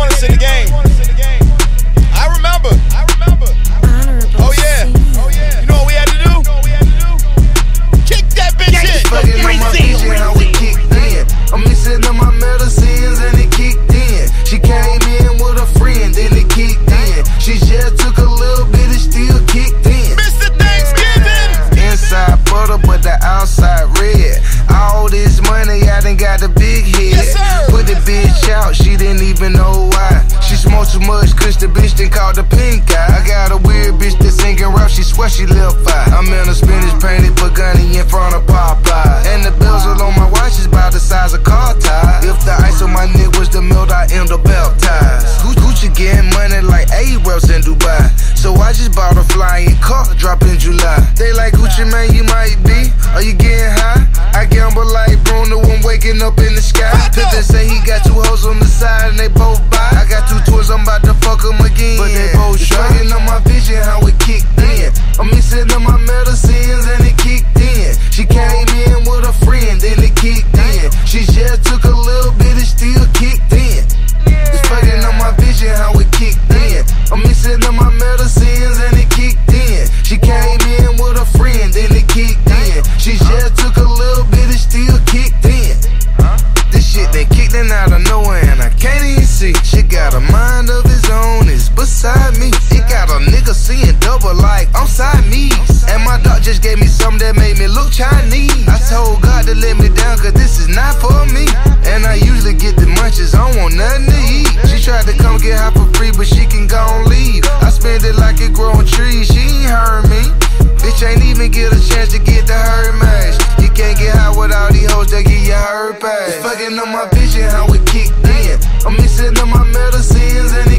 us in the game. I remember. Oh yeah. You know what we had to do? Kick that bitch in. Fucking on my vision, how we kicked in. I'm mixing up my medicines and it kicked in. She came in with a friend, then it kicked in. She just took a little bit, it still kicked in. Mr. Thanksgiving. Inside butter, but the outside red. All this money, I done got a big head. Yes, sir. Put the bitch out, she didn't even know why. She smoked too much, cause the bitch done called the pink eye. I got a weird bitch that singing rap, she swear she live fire. I'm in a spinach painted Pagani in front of Popeye. And the bezel on my watch is about the size of car tires. If the ice on my neck was the milk, I end up baptized. Gucci getting money like A-Raps in Dubai. So I just bought a flying car, drop in July. They like Gucci, man, you might be. Are you getting high? I gamble like Bruno, I'm waking up in the sky. Pippin say he got two hoes on the side and they both buy. I got two tours, I'm about to fuck them again. But they both struggling on my vision, how it kicked in. I'm mixing up my medicines and it kicked in. She came in with a friend, then it kicked in. She just took a little bit, it still kicked in. It's fucking on my vision, how it kicked in. I'm mixing up my medicines and it kicked in. She came in with a friend, then it kicked in. She just took a little bit, it still kicked in. This shit they kicked in out of nowhere and I can't even see. She got a mind of his own, it's beside me. It got a nigga seeing double like I'm Siamese. And my doc just gave me something that made me look Chinese. I told God to let me down cause this is not for me. And I usually get the munchies, I don't want nothing to eat. She tried to come get high for free but she can go and leave. I spend it like it growing trees, she ain't heard me. Bitch ain't even get a chance to get the herd match. You can't get high with all these hoes that get your herd pass. It's fucking on my vision, how it kicked in. I'm mixing up my medicines and it